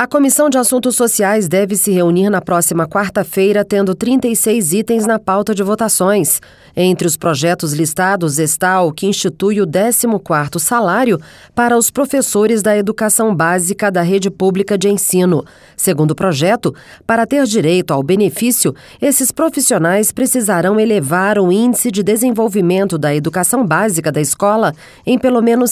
A Comissão de Assuntos Sociais deve se reunir na próxima quarta-feira, tendo 36 itens na pauta de votações. Entre os projetos listados está o que institui o 14º salário para os professores da educação básica da rede pública de ensino. Segundo o projeto, para ter direito ao benefício, esses profissionais precisarão elevar o índice de desenvolvimento da educação básica da escola em pelo menos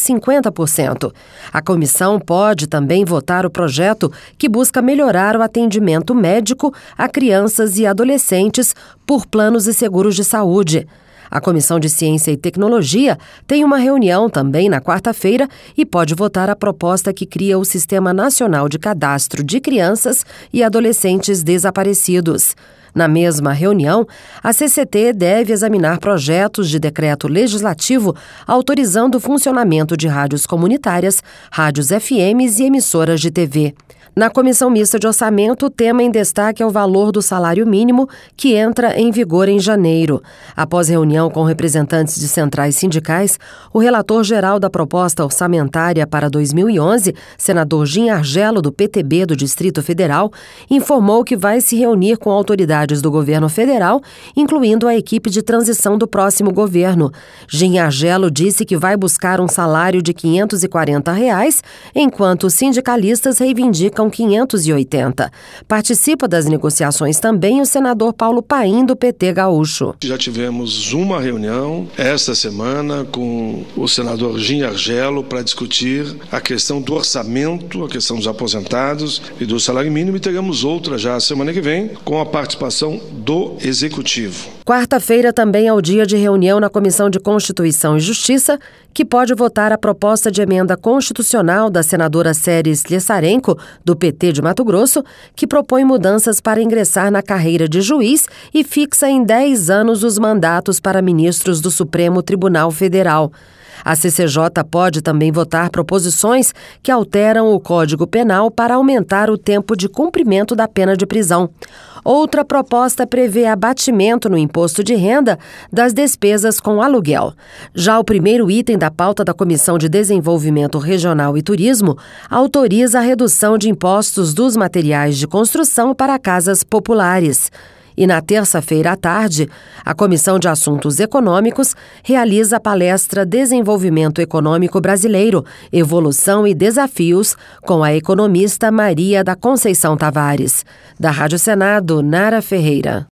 50%. A comissão pode também votar o projeto que busca melhorar o atendimento médico a crianças e adolescentes por planos e seguros de saúde. A Comissão de Ciência e Tecnologia tem uma reunião também na quarta-feira e pode votar a proposta que cria o Sistema Nacional de Cadastro de Crianças e Adolescentes Desaparecidos. Na mesma reunião, a CCT deve examinar projetos de decreto legislativo autorizando o funcionamento de rádios comunitárias, rádios FMs e emissoras de TV. Na Comissão Mista de Orçamento, o tema em destaque é o valor do salário mínimo, que entra em vigor em janeiro. Após reunião com representantes de centrais sindicais, o relator-geral da proposta orçamentária para 2011, senador Gin Argello, do PTB do Distrito Federal, informou que vai se reunir com autoridades do governo federal, incluindo a equipe de transição do próximo governo. Gin Argello disse que vai buscar um salário de R$ 540, enquanto os sindicalistas reivindicam 580. Participa das negociações também o senador Paulo Paim, do PT gaúcho. Já tivemos uma reunião esta semana com o senador Gin Argello para discutir a questão do orçamento, a questão dos aposentados e do salário mínimo, e teremos outra já a semana que vem com a participação do Executivo. Quarta-feira também é o dia de reunião na Comissão de Constituição e Justiça, que pode votar a proposta de emenda constitucional da senadora Séries Lessarenko, do PT de Mato Grosso, que propõe mudanças para ingressar na carreira de juiz e fixa em 10 anos os mandatos para ministros do Supremo Tribunal Federal. A CCJ pode também votar proposições que alteram o Código Penal para aumentar o tempo de cumprimento da pena de prisão. Outra proposta prevê abatimento no imposto de renda das despesas com aluguel. Já o primeiro item da pauta da Comissão de Desenvolvimento Regional e Turismo autoriza a redução de impostos dos materiais de construção para casas populares. E na terça-feira à tarde, a Comissão de Assuntos Econômicos realiza a palestra Desenvolvimento Econômico Brasileiro, Evolução e Desafios, com a economista Maria da Conceição Tavares. Da Rádio Senado, Nara Ferreira.